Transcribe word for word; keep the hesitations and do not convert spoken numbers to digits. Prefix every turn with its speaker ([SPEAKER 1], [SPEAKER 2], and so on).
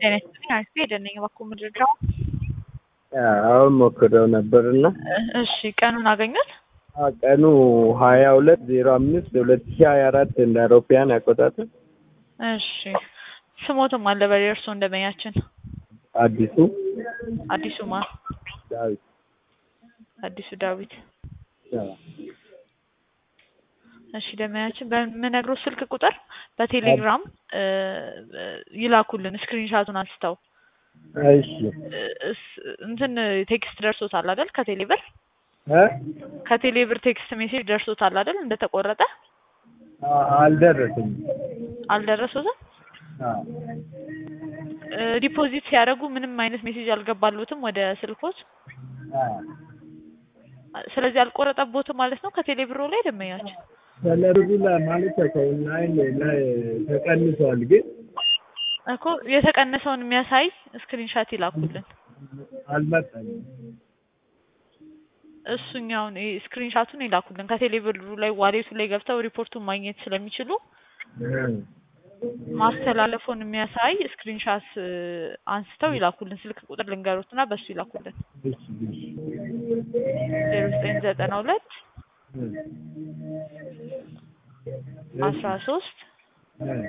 [SPEAKER 1] ጤና ይስጥልኝ አክስቴ ደህና ነኝ እባክዎ ምንድነው?
[SPEAKER 2] አሁን ሞክሬው ነበርና
[SPEAKER 1] እሺ ቀኑን አገኙት?
[SPEAKER 2] ቀኑ ሀያ ሁለት ዜሮ አምስት ሁለት ሺህ ሀያ አራት እንደ አውሮፓውያን አቆጣጠር።
[SPEAKER 1] እሺ ስሞትም አለ በል የእርሶ እንደመያችን
[SPEAKER 2] አዲሱ
[SPEAKER 1] አዲሱ ማ
[SPEAKER 2] ዳዊት
[SPEAKER 1] አዲሱ ዳዊት እሺ ደመያችን በምነግረው ስልክ ቁጥር በቴሌግራም ይላኩልን ስክሪንሻቱን አንስተው።
[SPEAKER 2] እሺ
[SPEAKER 1] እንትን ቴክስት ደርሶታል አይደል ከቴሌብር
[SPEAKER 2] እ
[SPEAKER 1] ከቴሌብር ቴክስት ሜሴጅ ደርሶታል አይደል እንደተቆረጠ?
[SPEAKER 2] አልደረሰኝም።
[SPEAKER 1] አልደረሰውም?
[SPEAKER 2] አዎ
[SPEAKER 1] ዲፖዚት ሲያደርጉ ምንም አይነት ሜሴጅ አልገባሉትም ወደ ስልኮት?
[SPEAKER 2] አዎ
[SPEAKER 1] ስለዚህ አልቆረጠቦትም ማለት ነው ከቴሌብሮ ላይ ደመያችን?
[SPEAKER 2] ሰለርዱ ላይ ማለት ከኦንላይን ላይ ተቀንሷል ግን
[SPEAKER 1] እኮ የተቀነሰውን የሚያሳይ ስክሪንሻት ይላኩልን።
[SPEAKER 2] አልመጣኝም።
[SPEAKER 1] እሱኛውን ስክሪንሻቱን ይላኩልን ከቴሌብሩ ላይ ዋሌቱ ላይ ገብተው ሪፖርቱን ማግኘት ስለሚችሉ ማስተላለፉን የሚያሳይ ስክሪንሻት አንስተው ይላኩልን። ስልክ ቁጥር ልንገሩትና በሱ ይላኩልን። ዜሮ ዘጠኝ ዘጠና ሁለት አስራ ሶስት